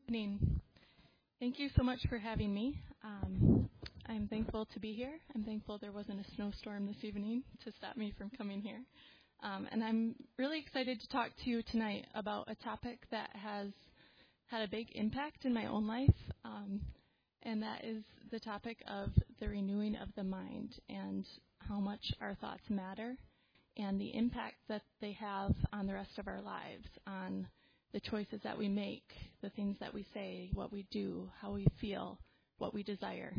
Evening. Thank you so much for having me. I'm thankful to be here. I'm thankful there wasn't a snowstorm this evening to stop me from coming here. And I'm really excited to talk to you tonight about a topic that has had a big impact in my own life, and that is the topic of the renewing of the mind and how much our thoughts matter and the impact that they have on the rest of our lives, on the choices that we make, the things that we say, what we do, how we feel, what we desire.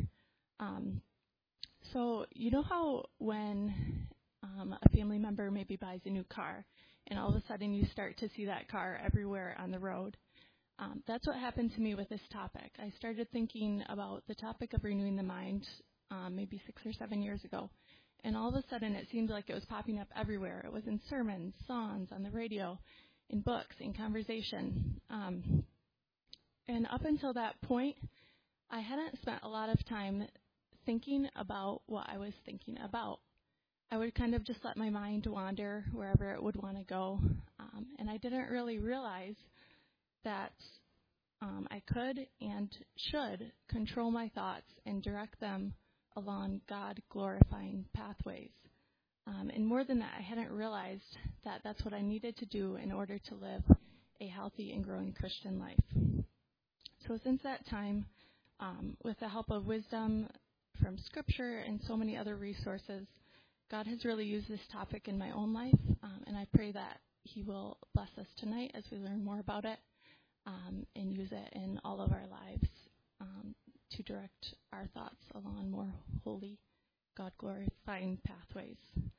So you know how when a family member maybe buys a new car and all of a sudden you start to see that car everywhere on the road? That's what happened to me with this topic. I started thinking about the topic of renewing the mind maybe 6 or 7 years ago. And all of a sudden it seemed like it was popping up everywhere. It was in sermons, songs, on the radio, in books, in conversation. And up until that point, I hadn't spent a lot of time thinking about what I was thinking about. I would kind of just let my mind wander wherever it would want to go. And I didn't really realize that I could and should control my thoughts and direct them along God-glorifying pathways. And more than that, I hadn't realized that that's what I needed to do in order to live a healthy and growing Christian life. So since that time, with the help of wisdom from Scripture and so many other resources, God has really used this topic in my own life, and I pray that He will bless us tonight as we learn more about it and use it in all of our lives to direct our thoughts along more holy, God-glorifying pathways.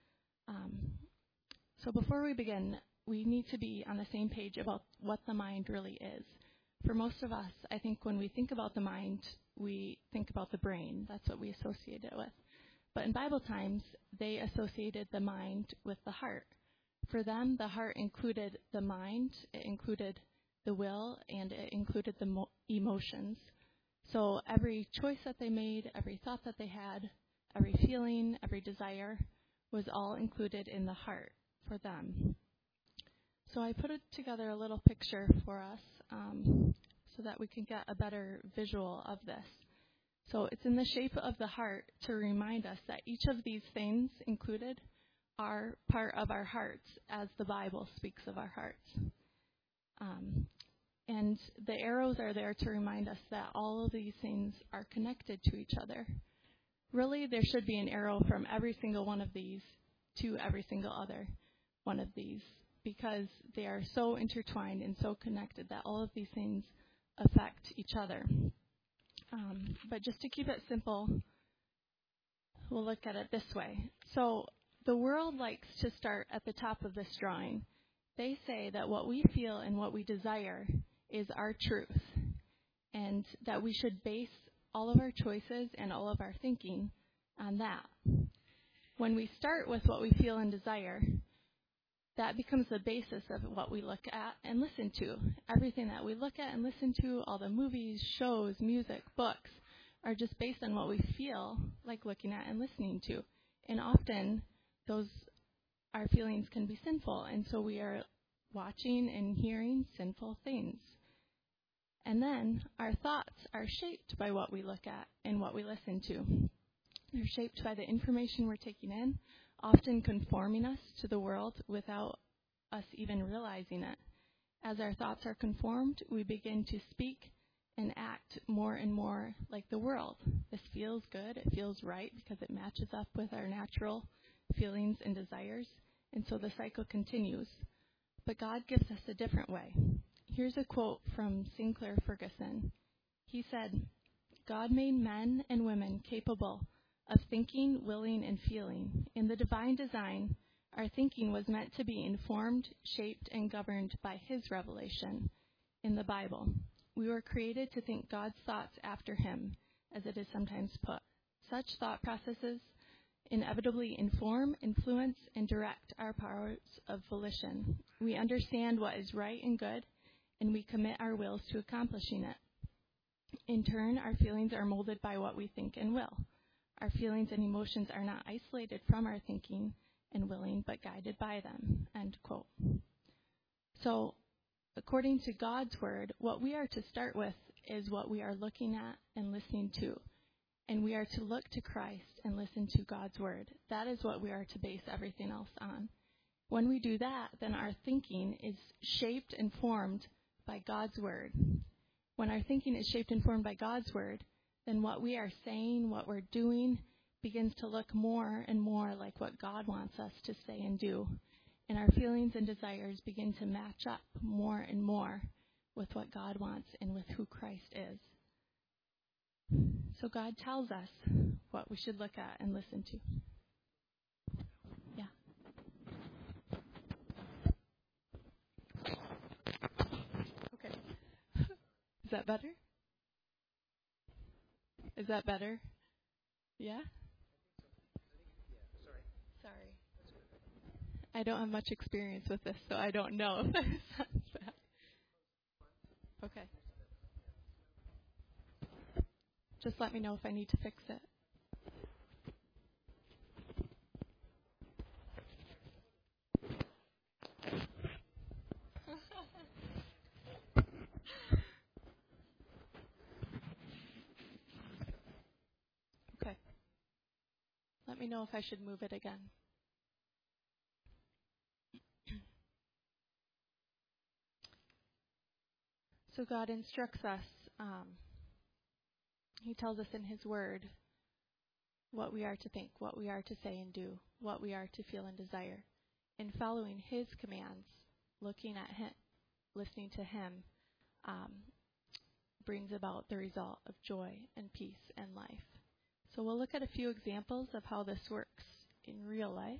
So before we begin, we need to be on the same page about what the mind really is. For most of us, I think when we think about the mind, we think about the brain. That's what we associate it with. But in Bible times, they associated the mind with the heart. For them, the heart included the mind, it included the will, and it included the emotions. So every choice that they made, every thought that they had, every feeling, every desire was all included in the heart for them. So I put together a little picture for us so that we can get a better visual of this. So it's in the shape of the heart to remind us that each of these things included are part of our hearts as the Bible speaks of our hearts. And the arrows are there to remind us that all of these things are connected to each other. Really, there should be an arrow from every single one of these to every single other one of these, because they are so intertwined and so connected that all of these things affect each other. But just to keep it simple, we'll look at it this way. So the world likes to start at the top of this drawing. They say that what we feel and what we desire is our truth, and that we should base all of our choices and all of our thinking on that. When we start with what we feel and desire, that becomes the basis of what we look at and listen to. Everything that we look at and listen to, all the movies, shows, music, books, are just based on what we feel like looking at and listening to. And often, our feelings can be sinful, and so we are watching and hearing sinful things. And then our thoughts are shaped by what we look at and what we listen to. They're shaped by the information we're taking in, often conforming us to the world without us even realizing it. As our thoughts are conformed, we begin to speak and act more and more like the world. This feels good, it feels right because it matches up with our natural feelings and desires, and so the cycle continues. But God gives us a different way. Here's a quote from Sinclair Ferguson. He said, "God made men and women capable of thinking, willing, and feeling. In the divine design, our thinking was meant to be informed, shaped, and governed by His revelation in the Bible. We were created to think God's thoughts after Him, as it is sometimes put. Such thought processes inevitably inform, influence, and direct our powers of volition. We understand what is right and good, and we commit our wills to accomplishing it. In turn, our feelings are molded by what we think and will. Our feelings and emotions are not isolated from our thinking and willing, but guided by them." End quote. So According to God's word, what we are to start with is what we are looking at and listening to. And we are to look to Christ and listen to God's word. That is what we are to base everything else on. When we do that, then our thinking is shaped and formed by God's word. When our thinking is shaped and formed by God's word, then what we are saying, what we're doing, begins to look more and more like what God wants us to say and do. And our feelings and desires begin to match up more and more with what God wants and with who Christ is. So God tells us what we should look at and listen to. Yeah. Okay. Is that better? Is that better? Yeah? Sorry. I don't have much experience with this, so I don't know if that sounds bad. Okay. Just let me know if I need to fix it. Okay. Let me know if I should move it again. So God instructs us. He tells us in His Word what we are to think, what we are to say and do, what we are to feel and desire. In following His commands, looking at Him, listening to Him, brings about the result of joy and peace and life. So we'll look at a few examples of how this works in real life.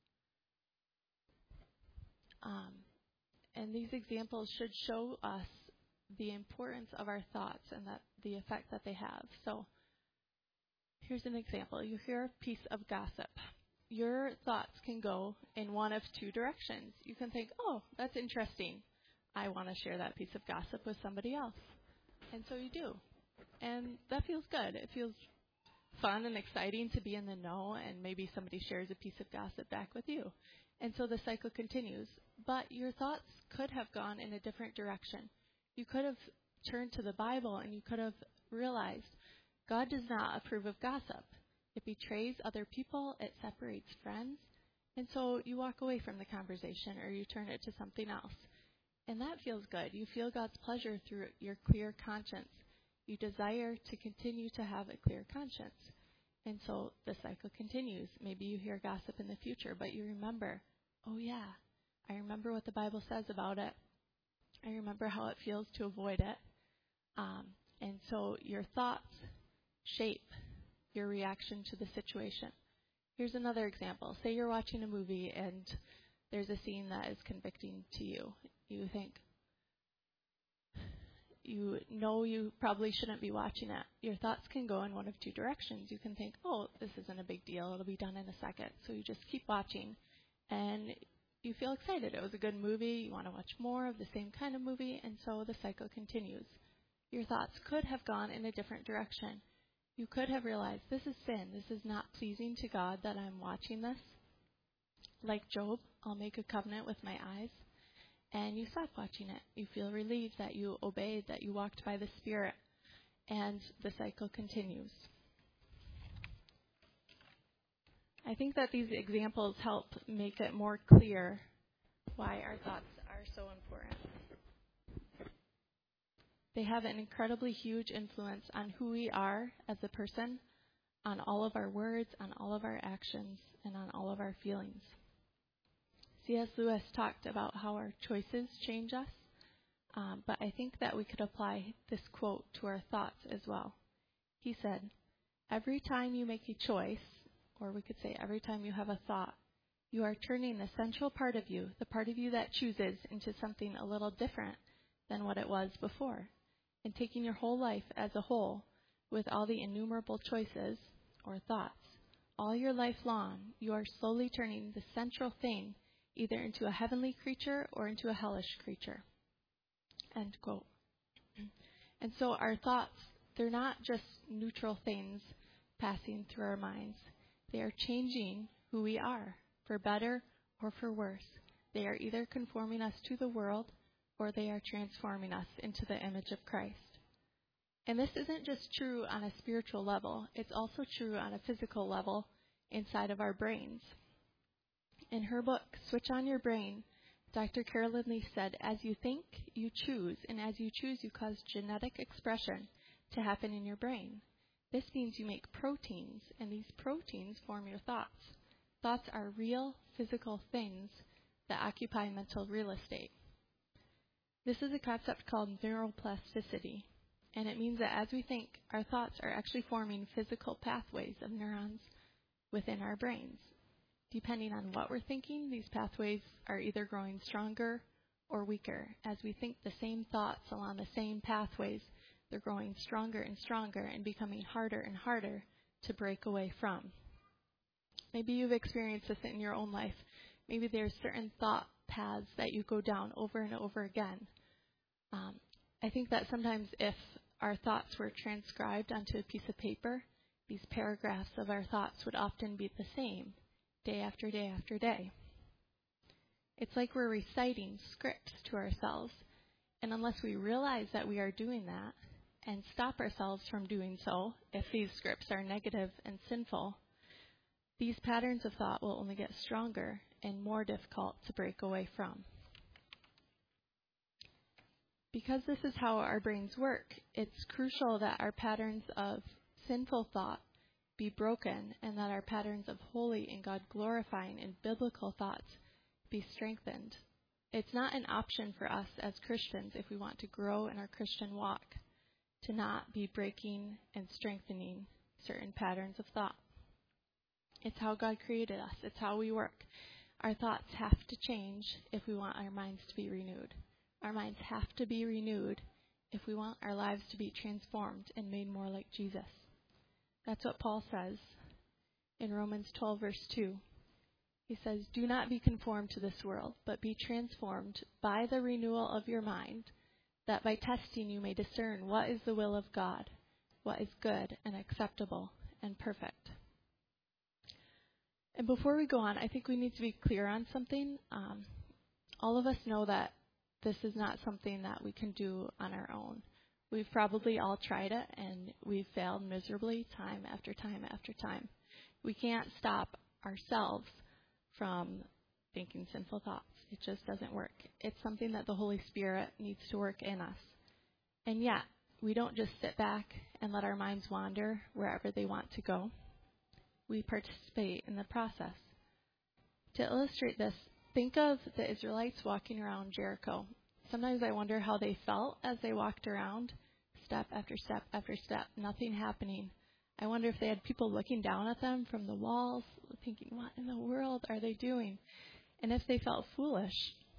And these examples should show us the importance of our thoughts and that the effect that they have. So here's an example. You hear a piece of gossip. Your thoughts can go in one of two directions. You can think, oh, that's interesting. I want to share that piece of gossip with somebody else. And so you do. And that feels good. It feels fun and exciting to be in the know, and maybe somebody shares a piece of gossip back with you. And so the cycle continues. But your thoughts could have gone in a different direction. You could have turned to the Bible and you could have realized God does not approve of gossip. It betrays other people. It separates friends. And so you walk away from the conversation or you turn it to something else. And that feels good. You feel God's pleasure through your clear conscience. You desire to continue to have a clear conscience. And so the cycle continues. Maybe you hear gossip in the future, but you remember, oh yeah, I remember what the Bible says about it. I remember how it feels to avoid it. And so your thoughts shape your reaction to the situation. Here's another example. Say you're watching a movie and there's a scene that is convicting to you. You think, you know you probably shouldn't be watching it. Your thoughts can go in one of two directions. You can think, oh, this isn't a big deal. It'll be done in a second. So you just keep watching. And you feel excited. It was a good movie. You want to watch more of the same kind of movie. And so the cycle continues. Your thoughts could have gone in a different direction. You could have realized, this is sin. This is not pleasing to God that I'm watching this. Like Job, I'll make a covenant with my eyes. And you stop watching it. You feel relieved that you obeyed, that you walked by the Spirit. And the cycle continues. I think that these examples help make it more clear why our thoughts are so important. They have an incredibly huge influence on who we are as a person, on all of our words, on all of our actions, and on all of our feelings. C.S. Lewis talked about how our choices change us, but I think that we could apply this quote to our thoughts as well. He said, every time you make a choice, or we could say every time you have a thought, you are turning the central part of you, the part of you that chooses, into something a little different than what it was before. And taking your whole life as a whole, with all the innumerable choices or thoughts, all your life long, you are slowly turning the central thing either into a heavenly creature or into a hellish creature. End quote. And so our thoughts, they're not just neutral things passing through our minds. They are changing who we are, for better or for worse. They are either conforming us to the world or they are transforming us into the image of Christ. And this isn't just true on a spiritual level, it's also true on a physical level inside of our brains. In her book, Switch On Your Brain, Dr. Carolyn Leaf said, as you think, you choose, and as you choose, you cause genetic expression to happen in your brain. This means you make proteins, and these proteins form your thoughts. Thoughts are real, physical things that occupy mental real estate. This is a concept called neuroplasticity, and it means that as we think, our thoughts are actually forming physical pathways of neurons within our brains. Depending on what we're thinking, these pathways are either growing stronger or weaker. As we think the same thoughts along the same pathways, they're growing stronger and stronger and becoming harder and harder to break away from. Maybe you've experienced this in your own life. Maybe there's certain thought paths that you go down over and over again. I think that sometimes if our thoughts were transcribed onto a piece of paper, these paragraphs of our thoughts would often be the same, day after day after day. It's like we're reciting scripts to ourselves, and unless we realize that we are doing that and stop ourselves from doing so, if these scripts are negative and sinful, these patterns of thought will only get stronger and more difficult to break away from. Because this is how our brains work, it's crucial that our patterns of sinful thought be broken and that our patterns of holy and God-glorifying and biblical thoughts be strengthened. It's not an option for us as Christians, if we want to grow in our Christian walk, to not be breaking and strengthening certain patterns of thought. It's how God created us. It's how we work. Our thoughts have to change if we want our minds to be renewed. Our minds have to be renewed if we want our lives to be transformed and made more like Jesus. That's what Paul says in Romans 12, verse 2. He says, do not be conformed to this world, but be transformed by the renewal of your mind, that by testing you may discern what is the will of God, what is good and acceptable and perfect. And before we go on, I think we need to be clear on something. All of us know that this is not something that we can do on our own. We've probably all tried it, and we've failed miserably time after time after time. We can't stop ourselves from thinking sinful thoughts. It just doesn't work. It's something that the Holy Spirit needs to work in us. And yet, we don't just sit back and let our minds wander wherever they want to go. We participate in the process. To illustrate this, think of the Israelites walking around Jericho. Sometimes I wonder how they felt as they walked around, step after step after step, nothing happening. I wonder if they had people looking down at them from the walls, thinking, what in the world are they doing? And if they felt foolish.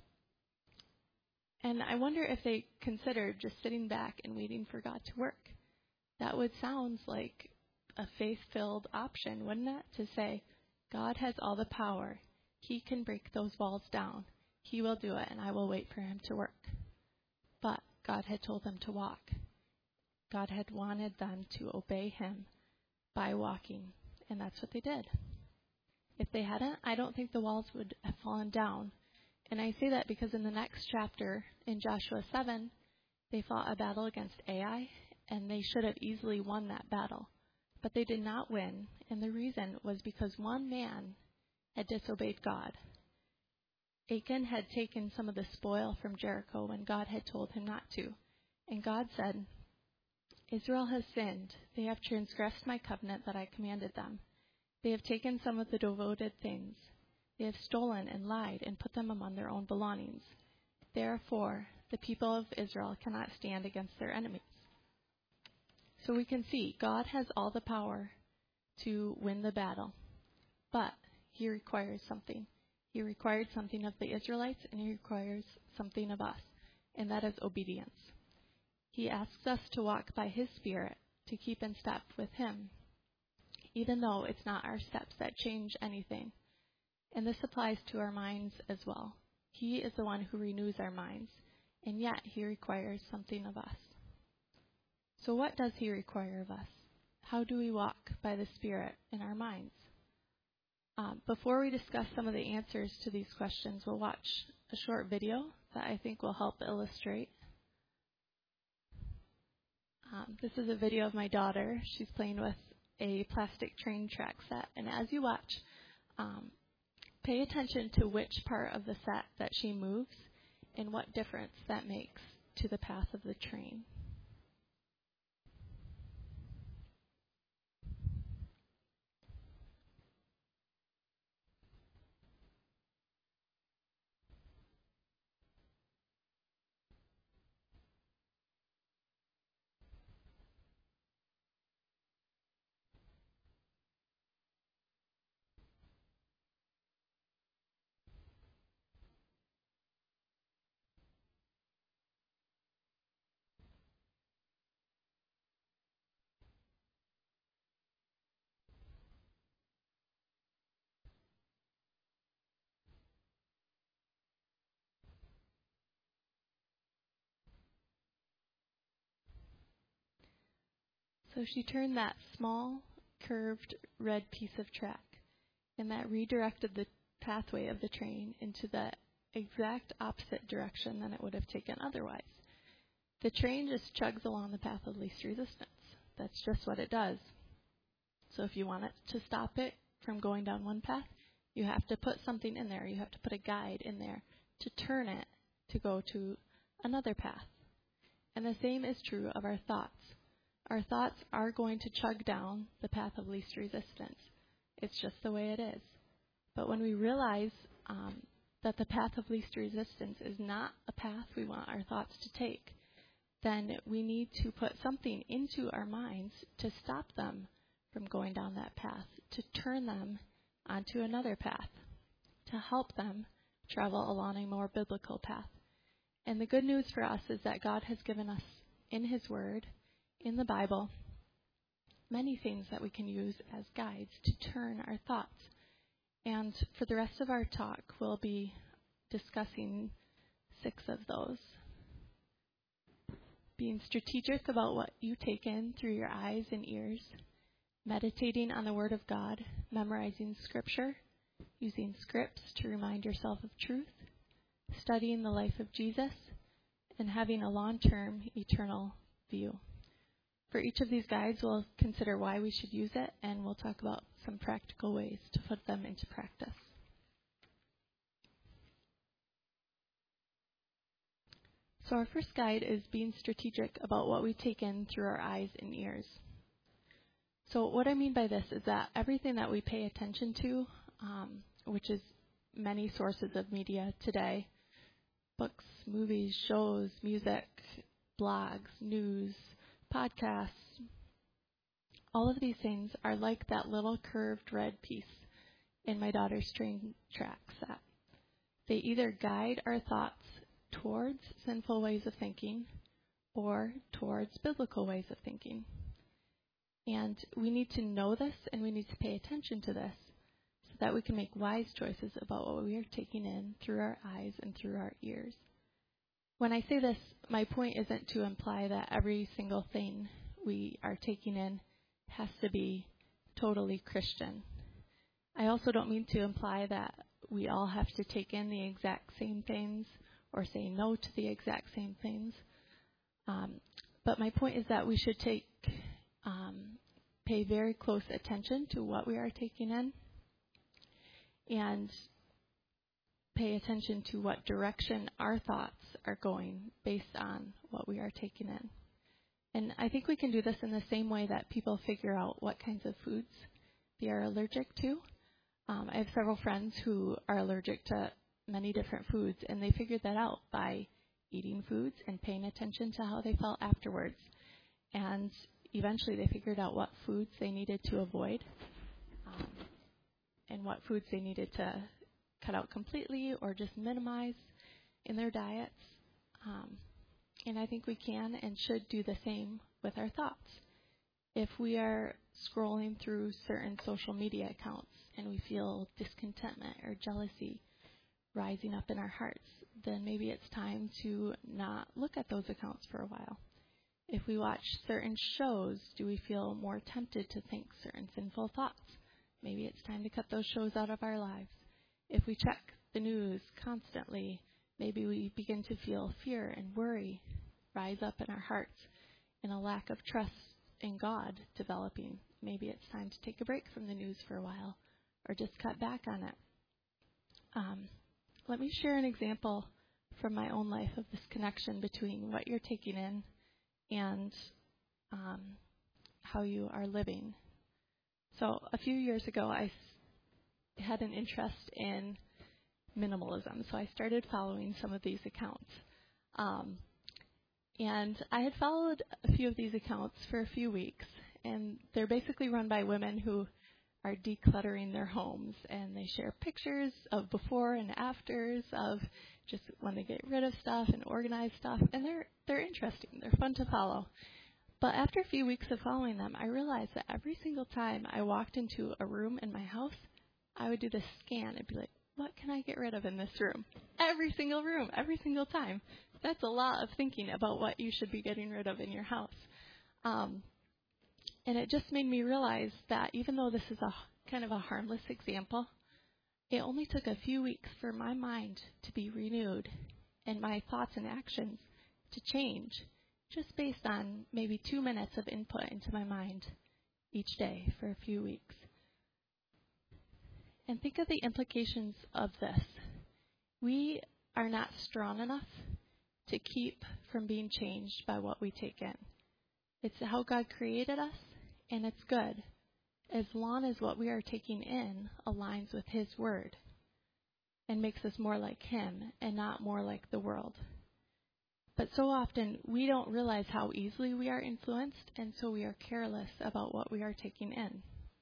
And I wonder if they considered just sitting back and waiting for God to work. That would sound like a faith-filled option, wouldn't it? To say, God has all the power. He can break those walls down. He will do it, and I will wait for him to work. But God had told them to walk. God had wanted them to obey him by walking, and that's what they did. If they hadn't, I don't think the walls would have fallen down. And I say that because in the next chapter, in Joshua 7, they fought a battle against Ai, and they should have easily won that battle. But they did not win, and the reason was because one man had disobeyed God. Achan had taken some of the spoil from Jericho when God had told him not to. And God said, Israel has sinned. They have transgressed my covenant that I commanded them. They have taken some of the devoted things. They have stolen and lied and put them among their own belongings. Therefore, the people of Israel cannot stand against their enemies. So we can see God has all the power to win the battle, but he requires something. He required something of the Israelites, and he requires something of us, and that is obedience. He asks us to walk by his Spirit, to keep in step with him, even though it's not our steps that change anything. And this applies to our minds as well. He is the one who renews our minds, and yet he requires something of us. So what does he require of us? How do we walk by the Spirit in our minds? Before we discuss some of the answers to these questions, we'll watch a short video that I think will help illustrate. This is a video of my daughter. She's playing with a plastic train track set. And as you watch, pay attention to which part of the set that she moves and what difference that makes to the path of the train. So she turned that small, curved red piece of track, and that redirected the pathway of the train into the exact opposite direction than it would have taken otherwise. The train just chugs along the path of least resistance. That's just what it does. So if you want it to stop it from going down one path, you have to put something in there. You have to put a guide in there to turn it to go to another path. And the same is true of our thoughts. Our thoughts are going to chug down the path of least resistance. It's just the way it is. But when we realize that the path of least resistance is not a path we want our thoughts to take, then we need to put something into our minds to stop them from going down that path, to turn them onto another path, to help them travel along a more biblical path. And the good news for us is that God has given us in His Word, in the Bible, many things that we can use as guides to turn our thoughts. And for the rest of our talk, we'll be discussing 6 of those. Being strategic about what you take in through your eyes and ears, meditating on the Word of God, memorizing Scripture, using scripts to remind yourself of truth, studying the life of Jesus, and having a long-term eternal view. For each of these guides, we'll consider why we should use it, and we'll talk about some practical ways to put them into practice. So our first guide is being strategic about what we take in through our eyes and ears. So what I mean by this is that everything that we pay attention to, which is many sources of media today, books, movies, shows, music, blogs, news, podcasts, all of these things are like that little curved red piece in my daughter's train track set. They either guide our thoughts towards sinful ways of thinking or towards biblical ways of thinking. And we need to know this, and we need to pay attention to this so that we can make wise choices about what we are taking in through our eyes and through our ears. When I say this, my point isn't to imply that every single thing we are taking in has to be totally Christian. I also don't mean to imply that we all have to take in the exact same things or say no to the exact same things. But my point is that we should pay very close attention to what we are taking in and pay attention to what direction our thoughts are going based on what we are taking in. And I think we can do this in the same way that people figure out what kinds of foods they are allergic to. I have several friends who are allergic to many different foods, and they figured that out by eating foods and paying attention to how they felt afterwards. And eventually they figured out what foods they needed to avoid and what foods they needed to cut out completely or just minimize in their diets. And I think we can and should do the same with our thoughts. If we are scrolling through certain social media accounts and we feel discontentment or jealousy rising up in our hearts, then maybe it's time to not look at those accounts for a while. If we watch certain shows, do we feel more tempted to think certain sinful thoughts? maybe it's time to cut those shows out of our lives. If we check the news constantly, maybe we begin to feel fear and worry rise up in our hearts and a lack of trust in God developing. Maybe it's time to take a break from the news for a while or just cut back on it. Let me share an example from my own life of this connection between what you're taking in and how you are living. So a few years ago, I had an interest in minimalism, so I started following some of these accounts. And I had followed a few of these accounts for a few weeks, and they're basically run by women who are decluttering their homes, and they share pictures of before and afters of just when they get rid of stuff and organize stuff, and they're interesting. They're fun to follow. But after a few weeks of following them, I realized that every single time I walked into a room in my house, I would do this scan and be like, what can I get rid of in this room? Every single room, every single time. That's a lot of thinking about what you should be getting rid of in your house. And it just made me realize that even though this is a kind of a harmless example, it only took a few weeks for my mind to be renewed and my thoughts and actions to change, just based on maybe 2 minutes of input into my mind each day for a few weeks. And think of the implications of this. We are not strong enough to keep from being changed by what we take in. It's how God created us, and it's good, as long as what we are taking in aligns with His Word and makes us more like Him and not more like the world. But so often we don't realize how easily we are influenced, and so we are careless about what we are taking in.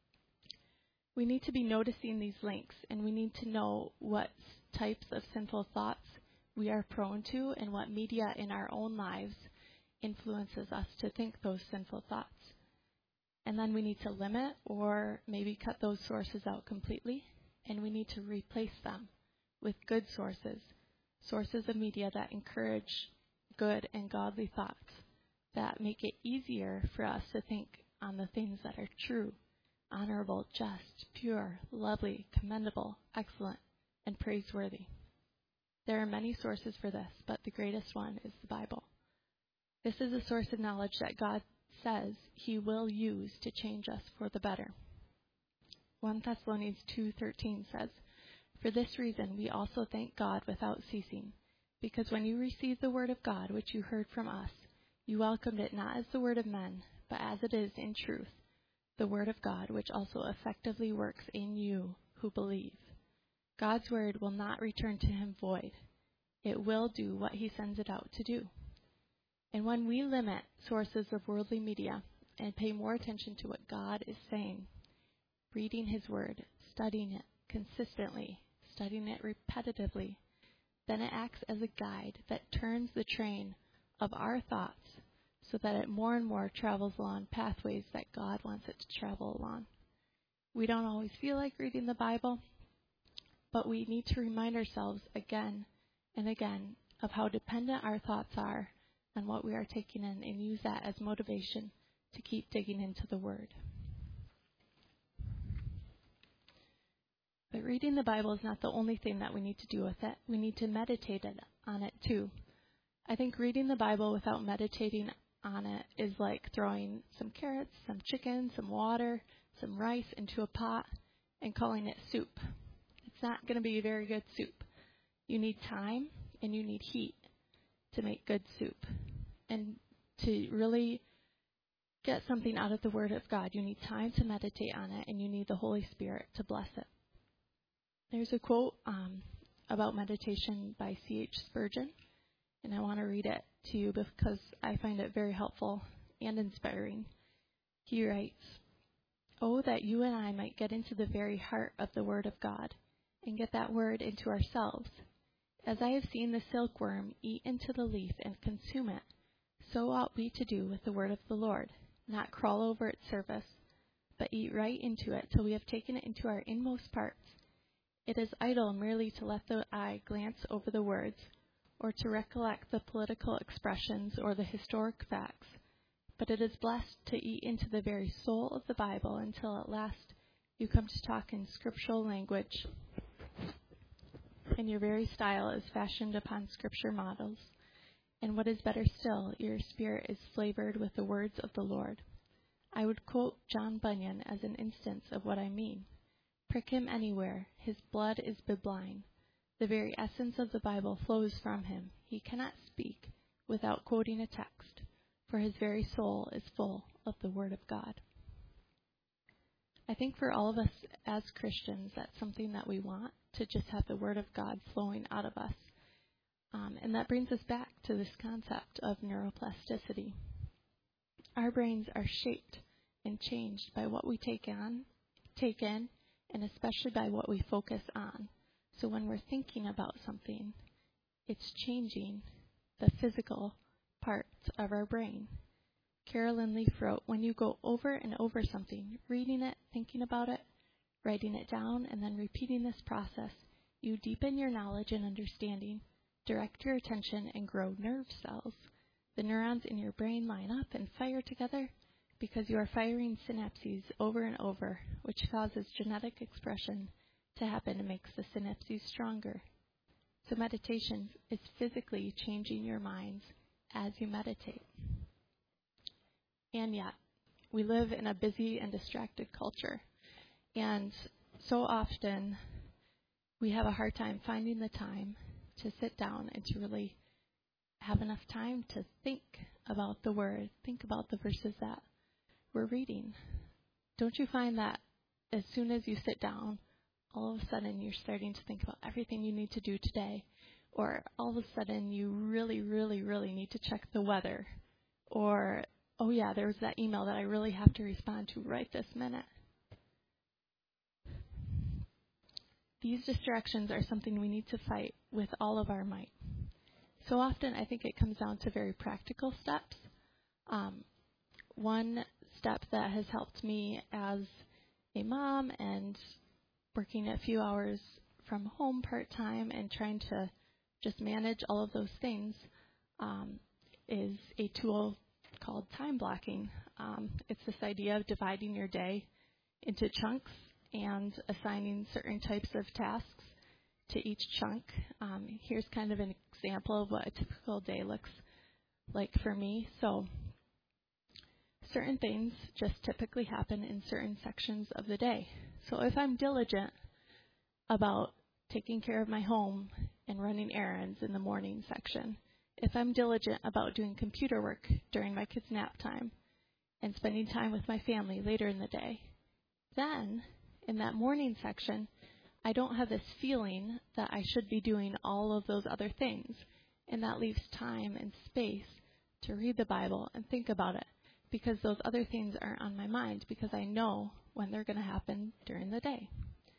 We need to be noticing these links, and we need to know what types of sinful thoughts we are prone to and what media in our own lives influences us to think those sinful thoughts. And then we need to limit or maybe cut those sources out completely, and we need to replace them with good sources of media that encourage good and godly thoughts, that make it easier for us to think on the things that are true, honorable, just, pure, lovely, commendable, excellent, and praiseworthy. There are many sources for this, but the greatest one is the Bible. This is a source of knowledge that God says He will use to change us for the better. 1 Thessalonians 2:13 says, "For this reason we also thank God without ceasing, because when you received the word of God which you heard from us, you welcomed it not as the word of men, but as it is in truth, the word of God, which also effectively works in you who believe. God's word will not return to Him void. It will do what He sends it out to do." And when we limit sources of worldly media and pay more attention to what God is saying, reading His word, studying it consistently, studying it repetitively, then it acts as a guide that turns the train of our thoughts so that it more and more travels along pathways that God wants it to travel along. We don't always feel like reading the Bible, but we need to remind ourselves again and again of how dependent our thoughts are on what we are taking in, and use that as motivation to keep digging into the Word. But reading the Bible is not the only thing that we need to do with it. We need to meditate on it too. I think reading the Bible without meditating on it is like throwing some carrots, some chicken, some water, some rice into a pot and calling it soup. It's not going to be very good soup. You need time and you need heat to make good soup. And to really get something out of the Word of God, you need time to meditate on it, and you need the Holy Spirit to bless it. There's a quote about meditation by C.H. Spurgeon, and I want to read it to you because I find it very helpful and inspiring. He writes, "Oh, that you and I might get into the very heart of the Word of God and get that Word into ourselves. As I have seen the silkworm eat into the leaf and consume it, so ought we to do with the Word of the Lord, not crawl over its surface, but eat right into it till we have taken it into our inmost parts. It is idle merely to let the eye glance over the words, or to recollect the political expressions or the historic facts, but it is blessed to eat into the very soul of the Bible until at last You come to talk in scriptural language, and your very style is fashioned upon scripture models. And what is better still, your spirit is flavored with the words of the Lord. I would quote John Bunyan as an instance of what I mean. Prick him anywhere, his blood is bibline. The very essence of the Bible flows from him. He cannot speak without quoting a text, for his very soul is full of the Word of God. I think for all of us as Christians, that's something that we want, to just have the Word of God flowing out of us. And that brings us back to this concept of neuroplasticity. Our brains are shaped and changed by what we take in, and especially by what we focus on. So when we're thinking about something, it's changing the physical parts of our brain. Carolyn Leaf wrote, when you go over and over something, reading it, thinking about it, writing it down, and then repeating this process, you deepen your knowledge and understanding, direct your attention, and grow nerve cells. The neurons in your brain line up and fire together because you are firing synapses over and over, which causes genetic expression to happen and makes the synapses stronger. So meditation is physically changing your minds as you meditate. And yet, we live in a busy and distracted culture. And so often, we have a hard time finding the time to sit down and to really have enough time to think about the Word, think about the verses that we're reading. Don't you find that as soon as you sit down, all of a sudden you're starting to think about everything you need to do today, or all of a sudden you really, really, really need to check the weather, or, oh yeah, there was that email that I really have to respond to right this minute. These distractions are something we need to fight with all of our might. So often I think it comes down to very practical steps. One step that has helped me as a mom and working a few hours from home part-time and trying to just manage all of those things is a tool called time blocking. It's this idea of dividing your day into chunks and assigning certain types of tasks to each chunk. Here's kind of an example of what a typical day looks like for me. So certain things just typically happen in certain sections of the day. So if I'm diligent about taking care of my home and running errands in the morning section, if I'm diligent about doing computer work during my kids' nap time and spending time with my family later in the day, then in that morning section, I don't have this feeling that I should be doing all of those other things, and that leaves time and space to read the Bible and think about it, because those other things aren't on my mind, because I know when they're going to happen during the day.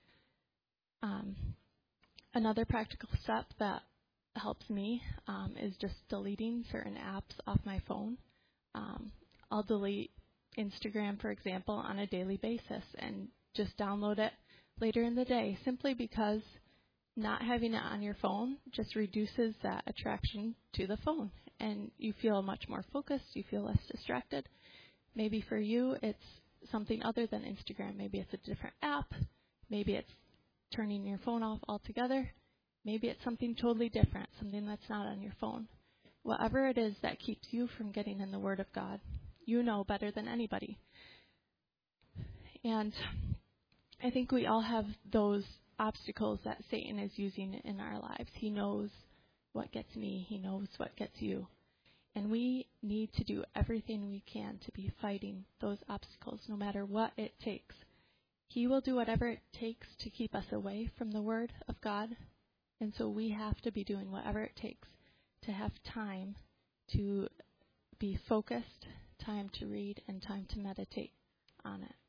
Another practical step that helps me is just deleting certain apps off my phone. I'll delete Instagram, for example, on a daily basis and just download it later in the day, simply because not having it on your phone just reduces that attraction to the phone, and you feel much more focused, you feel less distracted. Maybe for you it's something other than Instagram. Maybe it's a different app. Maybe it's turning your phone off altogether. Maybe it's something totally different, something that's not on your phone. Whatever it is that keeps you from getting in the Word of God, you know better than anybody. And I think we all have those obstacles that Satan is using in our lives. He knows what gets me. He knows what gets you. And we need to do everything we can to be fighting those obstacles, no matter what it takes. He will do whatever it takes to keep us away from the Word of God. And so we have to be doing whatever it takes to have time to be focused, time to read, and time to meditate on it.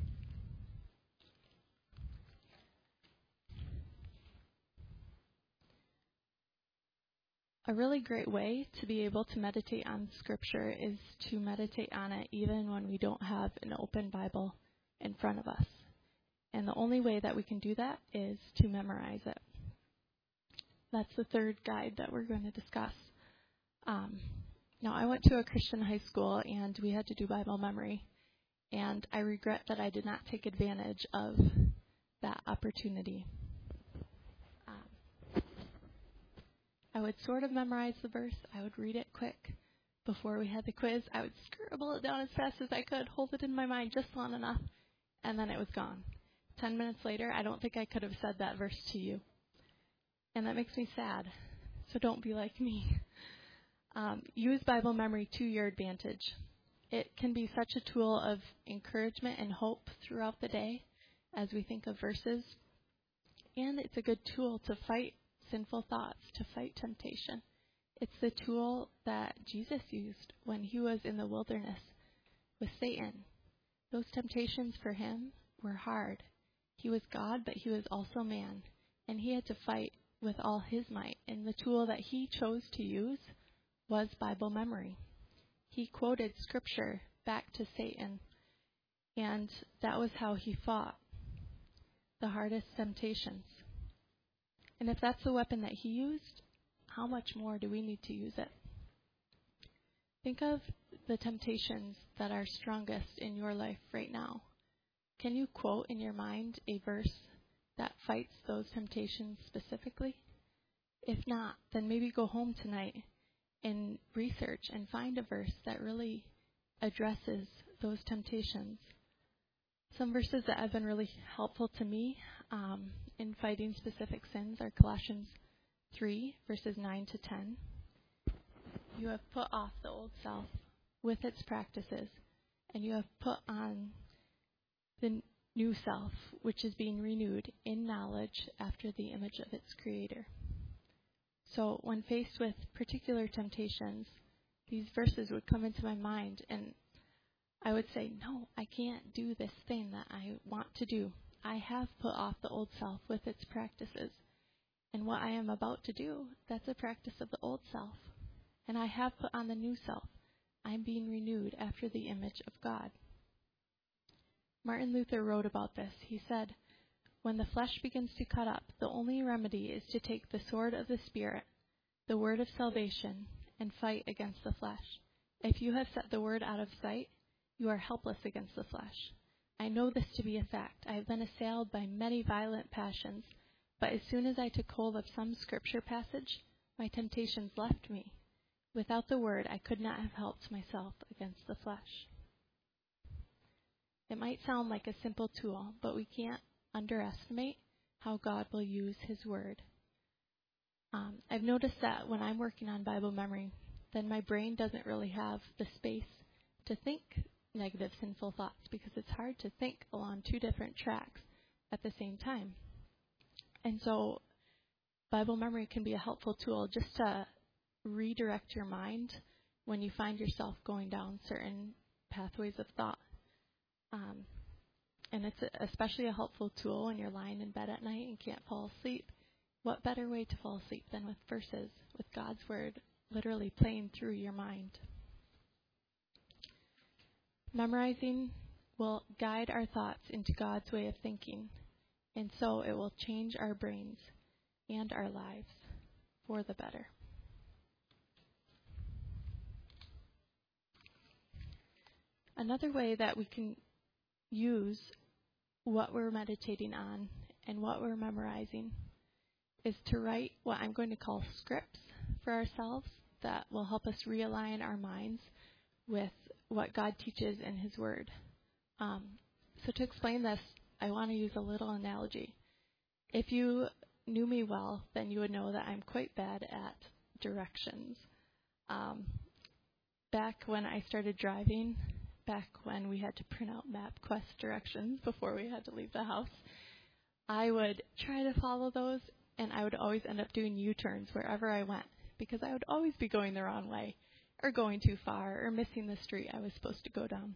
A really great way to be able to meditate on Scripture is to meditate on it even when we don't have an open Bible in front of us. And the only way that we can do that is to memorize it. That's the third guide that we're going to discuss. Now, I went to a Christian high school, and we had to do Bible memory. And I regret that I did not take advantage of that opportunity. I would sort of memorize the verse. I would read it quick. Before we had the quiz, I would scribble it down as fast as I could, hold it in my mind just long enough, and then it was gone. 10 minutes later, I don't think I could have said that verse to you. And that makes me sad. So don't be like me. Use Bible memory to your advantage. It can be such a tool of encouragement and hope throughout the day as we think of verses. And it's a good tool to fight sinful thoughts, to fight temptation. It's the tool that Jesus used when he was in the wilderness with Satan. Those temptations for him were hard. He was God, but he was also man. And he had to fight with all his might. And the tool that he chose to use was Bible memory. He quoted scripture back to Satan. And that was how he fought the hardest temptations. And if that's the weapon that he used, how much more do we need to use it? Think of the temptations that are strongest in your life right now. Can you quote in your mind a verse that fights those temptations specifically? If not, then maybe go home tonight and research and find a verse that really addresses those temptations. Some verses that have been really helpful to me in fighting specific sins are Colossians 3, verses 9 to 10. You have put off the old self with its practices, and you have put on the new self, which is being renewed in knowledge after the image of its creator. So when faced with particular temptations, these verses would come into my mind, and I would say, no, I can't do this thing that I want to do. I have put off the old self with its practices. And what I am about to do, that's a practice of the old self. And I have put on the new self. I'm being renewed after the image of God. Martin Luther wrote about this. He said, when the flesh begins to cut up, the only remedy is to take the sword of the Spirit, the word of salvation, and fight against the flesh. If you have set the word out of sight, you are helpless against the flesh. I know this to be a fact. I have been assailed by many violent passions, but as soon as I took hold of some scripture passage, my temptations left me. Without the word, I could not have helped myself against the flesh. It might sound like a simple tool, but we can't underestimate how God will use his word. I've noticed that when I'm working on Bible memory, then my brain doesn't really have the space to think negative, sinful thoughts, because it's hard to think along two different tracks at the same time. And so Bible memory can be a helpful tool just to redirect your mind when you find yourself going down certain pathways of thought. And it's especially a helpful tool when you're lying in bed at night and can't fall asleep. What better way to fall asleep than with verses, with God's word literally playing through your mind? Memorizing will guide our thoughts into God's way of thinking, and so it will change our brains and our lives for the better. Another way that we can use what we're meditating on and what we're memorizing is to write what I'm going to call scripts for ourselves that will help us realign our minds with what God teaches in his word. So to explain this, I want to use a little analogy. If you knew me well, then you would know that I'm quite bad at directions. Back when I started driving, back when we had to print out MapQuest directions before we had to leave the house, I would try to follow those, and I would always end up doing U-turns wherever I went, because I would always be going the wrong way, or going too far, or missing the street I was supposed to go down.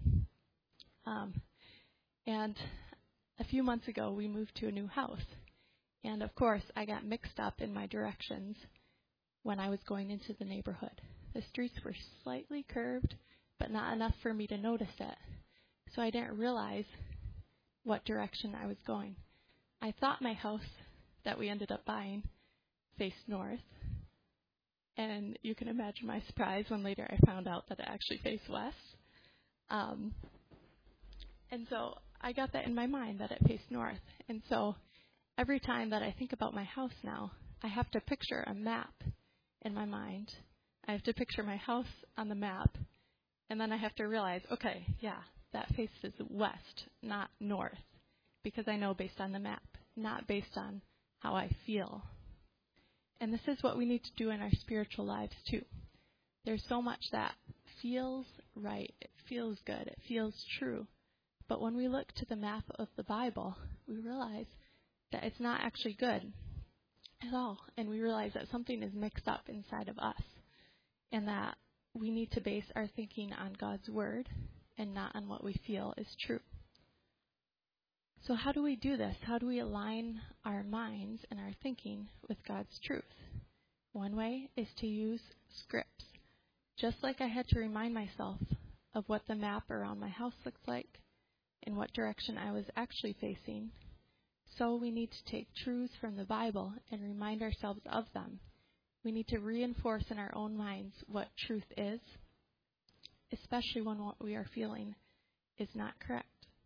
And a few months ago, we moved to a new house. And of course, I got mixed up in my directions when I was going into the neighborhood. The streets were slightly curved, but not enough for me to notice it. So I didn't realize what direction I was going. I thought my house that we ended up buying faced north. And you can imagine my surprise when later I found out that it actually faced west. And so I got that in my mind that it faced north. And so every time that I think about my house now, I have to picture a map in my mind. I have to picture my house on the map. And then I have to realize, okay, yeah, that faces west, not north. Because I know based on the map, not based on how I feel. And this is what we need to do in our spiritual lives too. There's so much that feels right, it feels good, it feels true. But when we look to the map of the Bible, we realize that it's not actually good at all. And we realize that something is mixed up inside of us. And that we need to base our thinking on God's word and not on what we feel is true. So how do we do this? How do we align our minds and our thinking with God's truth? One way is to use scripts. Just like I had to remind myself of what the map around my house looks like and what direction I was actually facing, so we need to take truths from the Bible and remind ourselves of them. We need to reinforce in our own minds what truth is, especially when what we are feeling is not correct.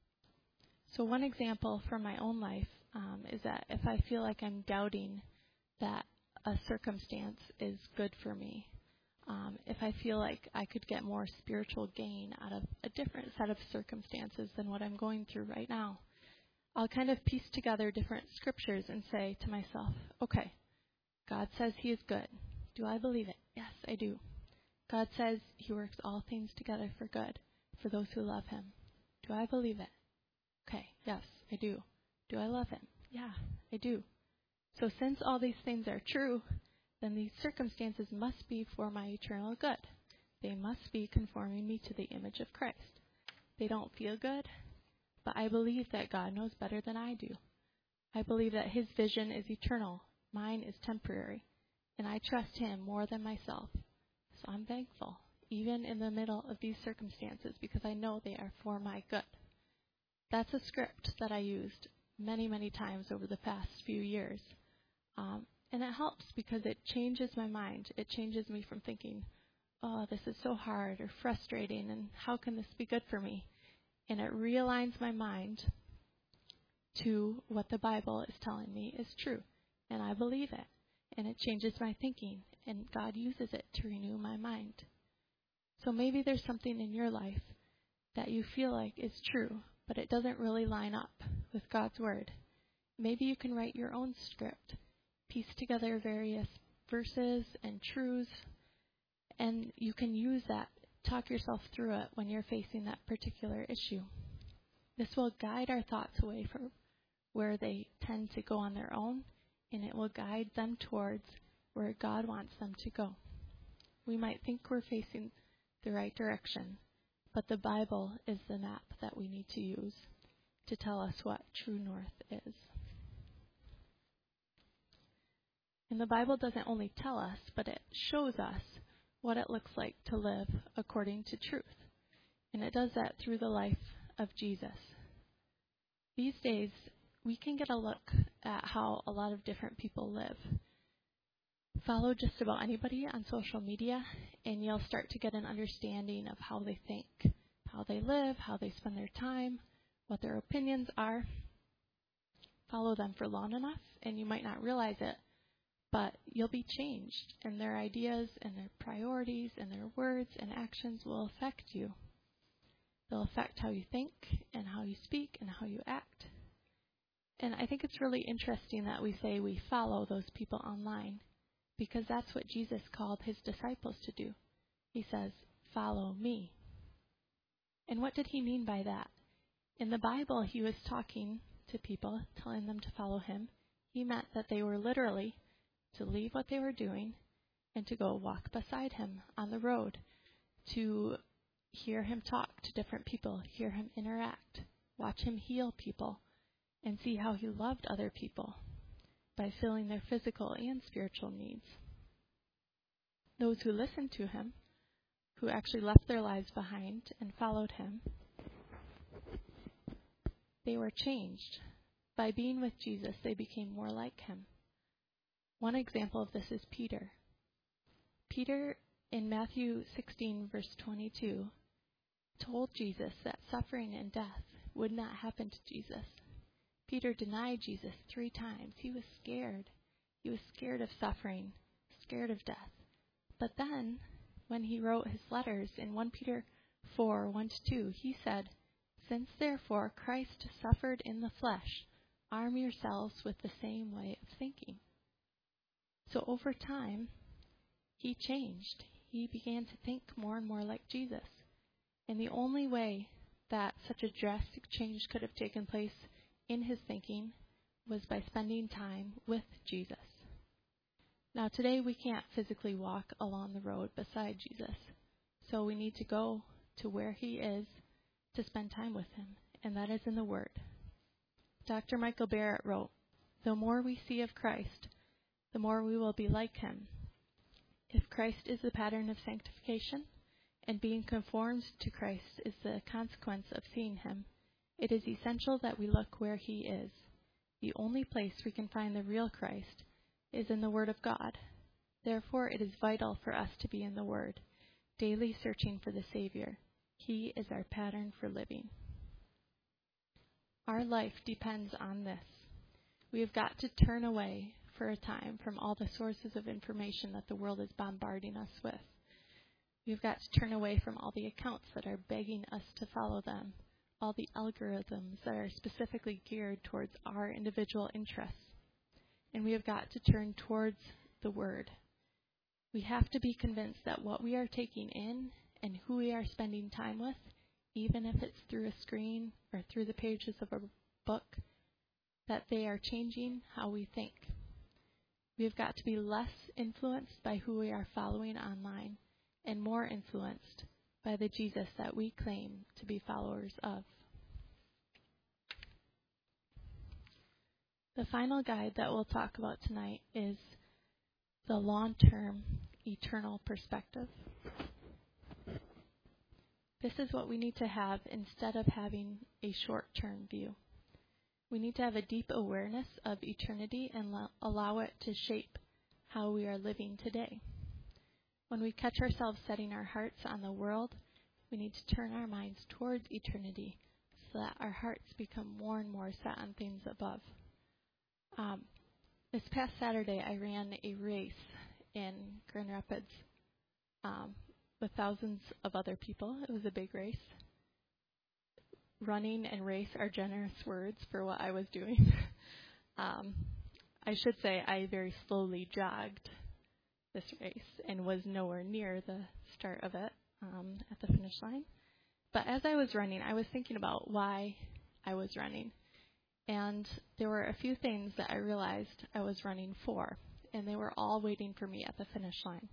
So one example from my own life is that if I feel like I'm doubting that a circumstance is good for me, if I feel like I could get more spiritual gain out of a different set of circumstances than what I'm going through right now, I'll kind of piece together different scriptures and say to myself, okay, God says he is good. Do I believe it? Yes, I do. God says he works all things together for good for those who love him. Do I believe it? Okay, yes, I do. Do I love him? Yeah, I do. So since all these things are true, then these circumstances must be for my eternal good. They must be conforming me to the image of Christ. They don't feel good, but I believe that God knows better than I do. I believe that his vision is eternal. Mine is temporary, and I trust him more than myself. So I'm thankful, even in the middle of these circumstances, because I know they are for my good. That's a script that I used many, many times over the past few years. And it helps because it changes my mind. It changes me from thinking, oh, this is so hard or frustrating, and how can this be good for me? And it realigns my mind to what the Bible is telling me is true. And I believe it. And it changes my thinking. And God uses it to renew my mind. So maybe there's something in your life that you feel like is true, but it doesn't really line up with God's word. Maybe you can write your own script, piece together various verses and truths, and you can use that, talk yourself through it when you're facing that particular issue. This will guide our thoughts away from where they tend to go on their own, and it will guide them towards where God wants them to go. We might think we're facing the right direction, but the Bible is the map that we need to use to tell us what true north is. And the Bible doesn't only tell us, but it shows us what it looks like to live according to truth. And it does that through the life of Jesus. These days, we can get a look at how a lot of different people live. Follow just about anybody on social media, and you'll start to get an understanding of how they think, how they live, how they spend their time, what their opinions are. Follow them for long enough, and you might not realize it, but you'll be changed, and their ideas and their priorities and their words and actions will affect you. They'll affect how you think and how you speak and how you act. And I think it's really interesting that we say we follow those people online, because that's what Jesus called his disciples to do. He says, follow me. And what did he mean by that? In the Bible, he was talking to people, telling them to follow him. He meant that they were literally to leave what they were doing and to go walk beside him on the road, to hear him talk to different people, hear him interact, watch him heal people, and see how he loved other people by filling their physical and spiritual needs. Those who listened to him, who actually left their lives behind and followed him, they were changed. By being with Jesus, they became more like him. One example of this is Peter. Peter, in Matthew 16, verse 22, told Jesus that suffering and death would not happen to Jesus. Peter denied Jesus 3 times. He was scared. He was scared of suffering, scared of death. But then, when he wrote his letters in 1 Peter 4, 1-2, he said, "Since therefore Christ suffered in the flesh, arm yourselves with the same way of thinking." So over time, he changed. He began to think more and more like Jesus. And the only way that such a drastic change could have taken place in his thinking was by spending time with Jesus. Now today we can't physically walk along the road beside Jesus, so we need to go to where he is to spend time with him, and that is in the Word. Dr. Michael Barrett wrote, "The more we see of Christ, the more we will be like him. If Christ is the pattern of sanctification, and being conformed to Christ is the consequence of seeing him, it is essential that we look where he is. The only place we can find the real Christ is in the Word of God. Therefore, it is vital for us to be in the Word, daily searching for the Savior. He is our pattern for living." Our life depends on this. We have got to turn away for a time from all the sources of information that the world is bombarding us with. We've got to turn away from all the accounts that are begging us to follow them, all the algorithms that are specifically geared towards our individual interests. And we have got to turn towards the Word. We have to be convinced that what we are taking in and who we are spending time with, even if it's through a screen or through the pages of a book, that they are changing how we think. We have got to be less influenced by who we are following online and more influenced by the Jesus that we claim to be followers of. The final guide that we'll talk about tonight is the long-term eternal perspective. This is what we need to have instead of having a short-term view. We need to have a deep awareness of eternity and allow it to shape how we are living today. When we catch ourselves setting our hearts on the world, we need to turn our minds towards eternity so that our hearts become more and more set on things above. This past Saturday, I ran a race in Grand Rapids with thousands of other people. It was a big race. Running and race are generous words for what I was doing. I should say I very slowly jogged this race and was nowhere near the start of it at the finish line. But as I was running, I was thinking about why I was running. And there were a few things that I realized I was running for, and they were all waiting for me at the finish line.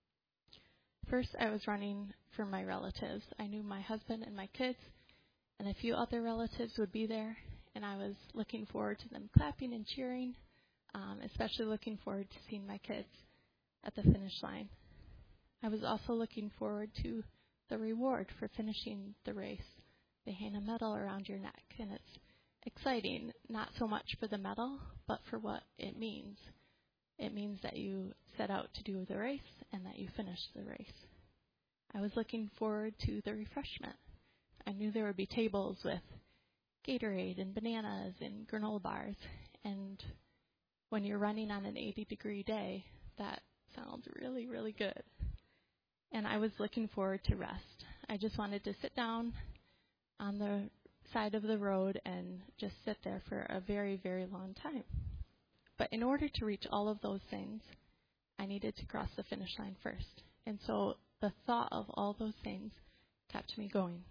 First, I was running for my relatives. I knew my husband and my kids and a few other relatives would be there, and I was looking forward to them clapping and cheering, especially looking forward to seeing my kids at the finish line. I was also looking forward to the reward for finishing the race. They hang a medal around your neck, and it's exciting, not so much for the medal, but for what it means. It means that you set out to do the race and that you finished the race. I was looking forward to the refreshment. I knew there would be tables with Gatorade and bananas and granola bars, and when you're running on an 80-degree day, that sounds really, really good. And I was looking forward to rest. I just wanted to sit down on the side of the road and just sit there for a very, very long time. But in order to reach all of those things, I needed to cross the finish line first. And so the thought of all those things kept me going.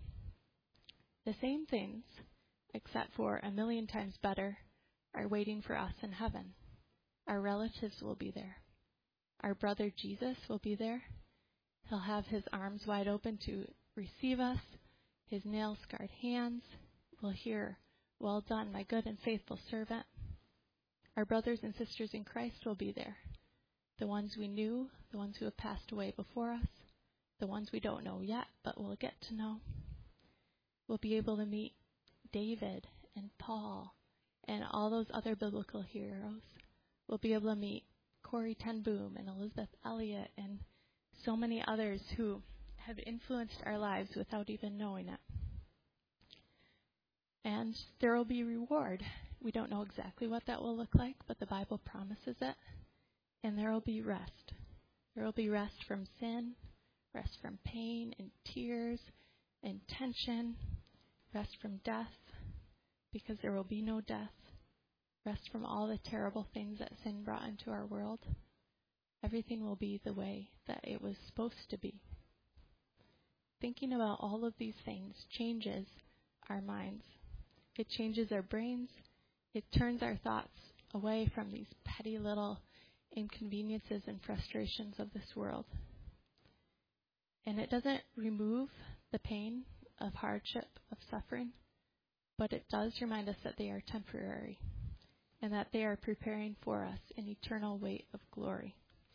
The same things, except for a million times better, are waiting for us in heaven. Our relatives will be there. Our brother Jesus will be there. He'll have his arms wide open to receive us, his nail-scarred hands. We'll hear, "Well done, my good and faithful servant." Our brothers and sisters in Christ will be there. The ones we knew, the ones who have passed away before us, the ones we don't know yet, but we'll get to know. We'll be able to meet David and Paul and all those other biblical heroes. We'll be able to meet Corrie ten Boom and Elizabeth Elliot and so many others who have influenced our lives without even knowing it. And there will be reward. We don't know exactly what that will look like, but the Bible promises it. And there will be rest. There will be rest from sin, rest from pain and tears and tension, rest from death, because there will be no death, rest from all the terrible things that sin brought into our world. Everything will be the way that it was supposed to be. Thinking about all of these things changes our minds. It changes our brains. It turns our thoughts away from these petty little inconveniences and frustrations of this world. And it doesn't remove the pain of hardship, of suffering, but it does remind us that they are temporary and that they are preparing for us an eternal weight of glory.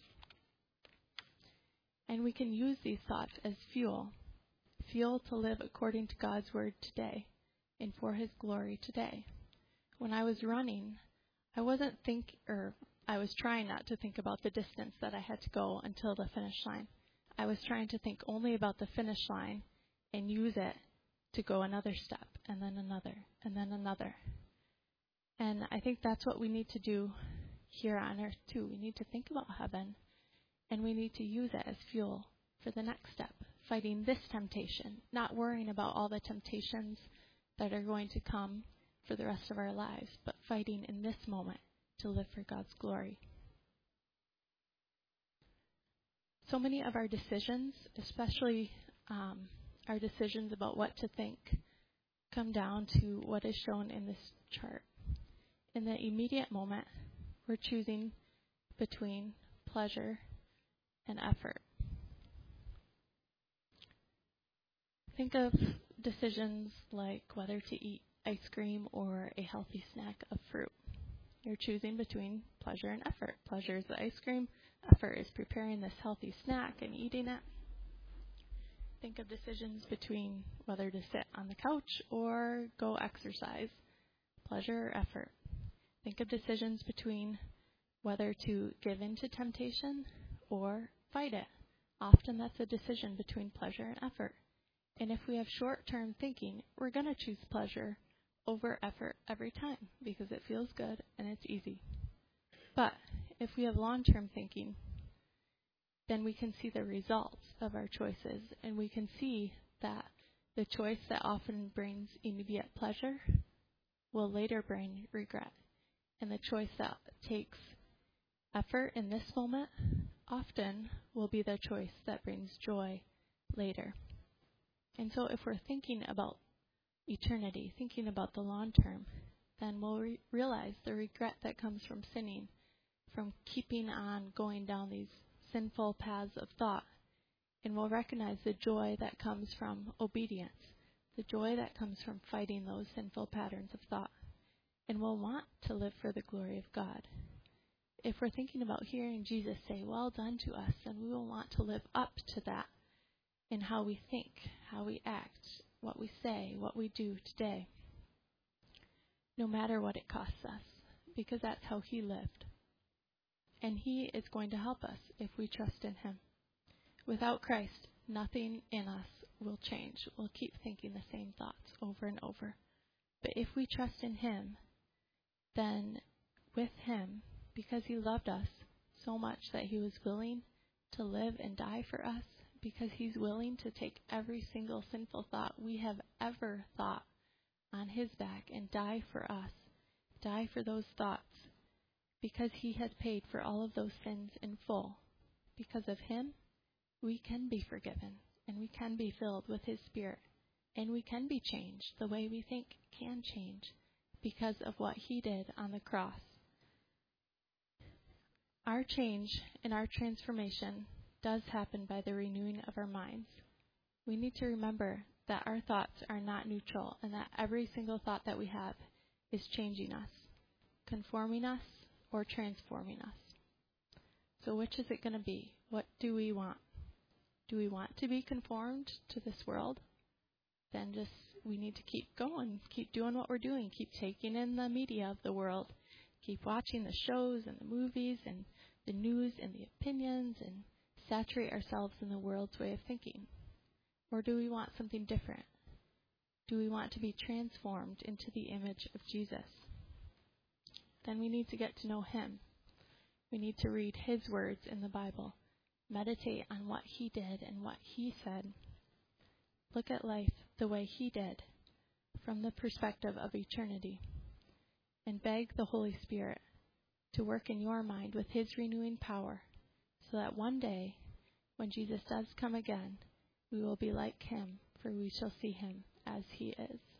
And we can use these thoughts as fuel to live according to God's word today and for his glory today. When I was running, I was trying not to think about the distance that I had to go until the finish line. I was trying to think only about the finish line and use it to go another step, and then another, and then another. And I think that's what we need to do here on earth too. We need to think about heaven, and we need to use it as fuel for the next step, fighting this temptation, not worrying about all the temptations that are going to come for the rest of our lives, but fighting in this moment to live for God's glory. So many of our decisions, especially our decisions about what to think, come down to what is shown in this chart. In the immediate moment, we're choosing between pleasure and effort. Think of decisions like whether to eat ice cream or a healthy snack of fruit. You're choosing between pleasure and effort. Pleasure is the ice cream. Effort is preparing this healthy snack and eating it. Think of decisions between whether to sit on the couch or go exercise. Pleasure or effort. Think of decisions between whether to give in to temptation or fight it. Often that's a decision between pleasure and effort. And if we have short-term thinking, we're going to choose pleasure over effort every time because it feels good and it's easy. But if we have long-term thinking, then we can see the results of our choices, and we can see that the choice that often brings immediate pleasure will later bring regret. And the choice that takes effort in this moment often will be the choice that brings joy later. And so if we're thinking about eternity, thinking about the long term, then we'll realize the regret that comes from sinning, from keeping on going down these sinful paths of thought. And we'll recognize the joy that comes from obedience, the joy that comes from fighting those sinful patterns of thought. And we'll want to live for the glory of God. If we're thinking about hearing Jesus say, "Well done" to us, then we will want to live up to that in how we think, how we act, what we say, what we do today, no matter what it costs us, because that's how he lived. And he is going to help us if we trust in him. Without Christ, nothing in us will change. We'll keep thinking the same thoughts over and over. But if we trust in him, then with him, because he loved us so much that he was willing to live and die for us, because he's willing to take every single sinful thought we have ever thought on his back and die for us, die for those thoughts, because he has paid for all of those sins in full. Because of him, we can be forgiven, and we can be filled with his Spirit, and we can be changed. The way we think can change because of what he did on the cross. Our change and our transformation does happen by the renewing of our minds. We need to remember that our thoughts are not neutral, and that every single thought that we have is changing us, conforming us, or transforming us. So which is it going to be? What do we want? Do we want to be conformed to this world? Then we need to keep going, keep doing what we're doing, keep taking in the media of the world, keep watching the shows and the movies and the news and the opinions, and saturate ourselves in the world's way of thinking. Or do we want something different? Do we want to be transformed into the image of Jesus? Then we need to get to know him. We need to read his words in the Bible, meditate on what he did and what he said. Look at life the way he did, from the perspective of eternity, and beg the Holy Spirit to work in your mind with his renewing power, so that one day, when Jesus does come again, we will be like him, for we shall see him as he is.